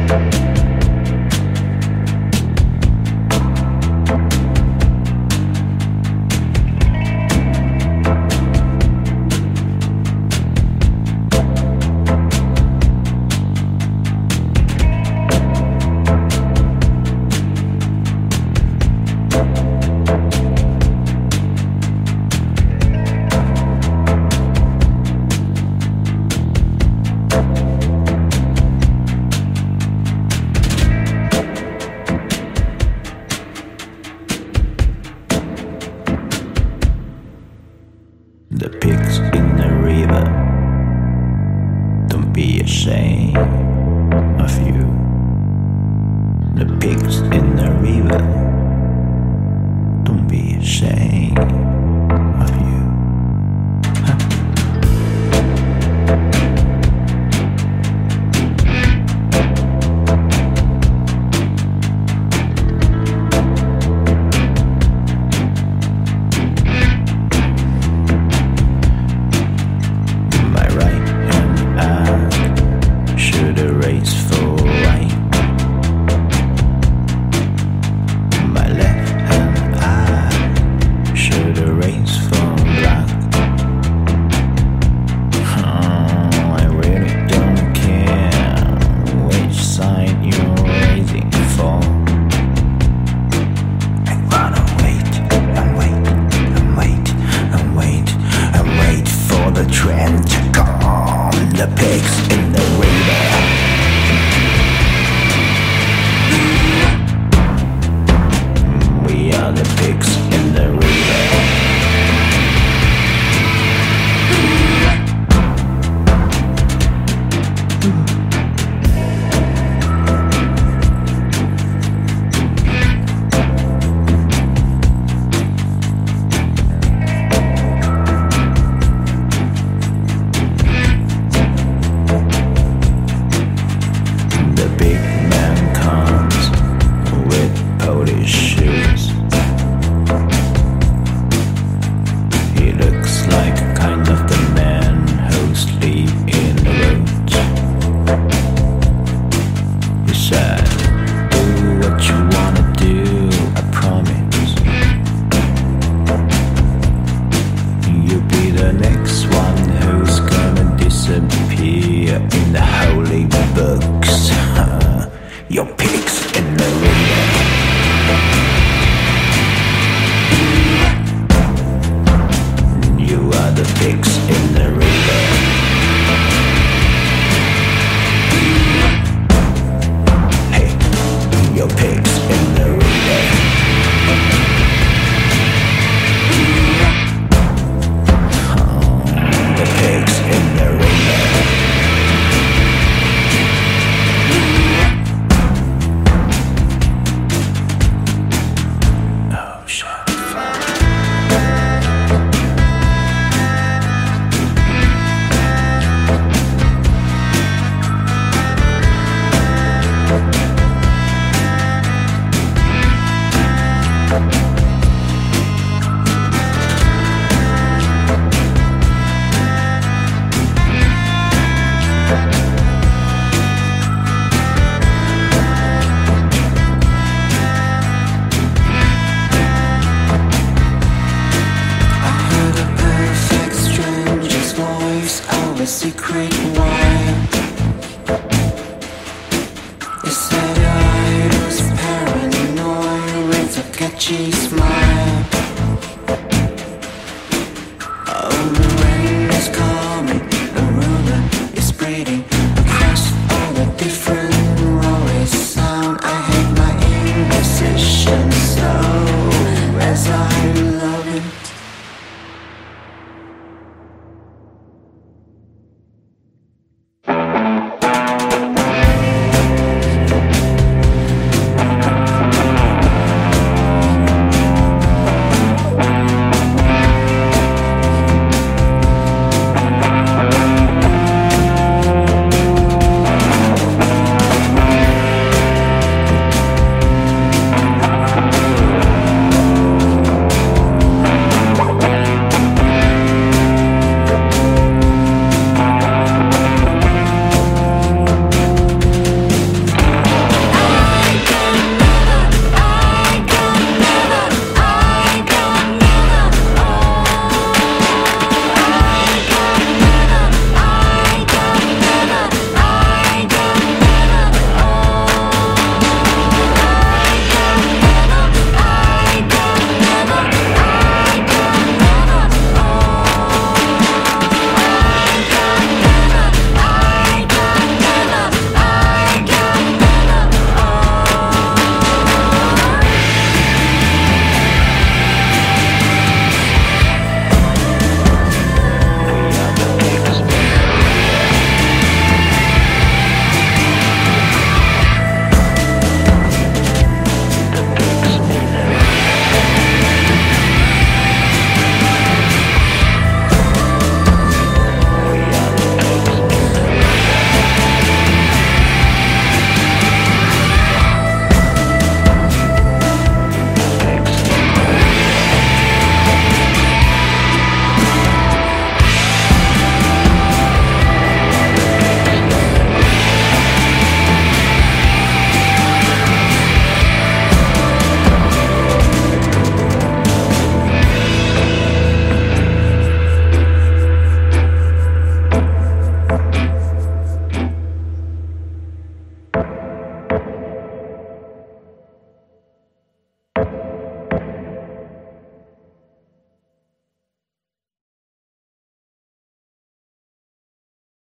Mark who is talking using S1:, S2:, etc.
S1: The pigs in the river, don't be ashamed of you. The pigs in the river, don't be ashamed of you. Race for right. My left hand eye should race for black. Oh, I really don't care which side you're raising for. I wanna wait and wait and wait and wait and wait for the trend to come. The pigs in the river. We are the pigs in the river. The big man comes with Polish shoes. He looks like kind of the man who sleep in the road. He said, do what you wanna do, I promise. You'll be the next one who's gonna disappear in the holy books.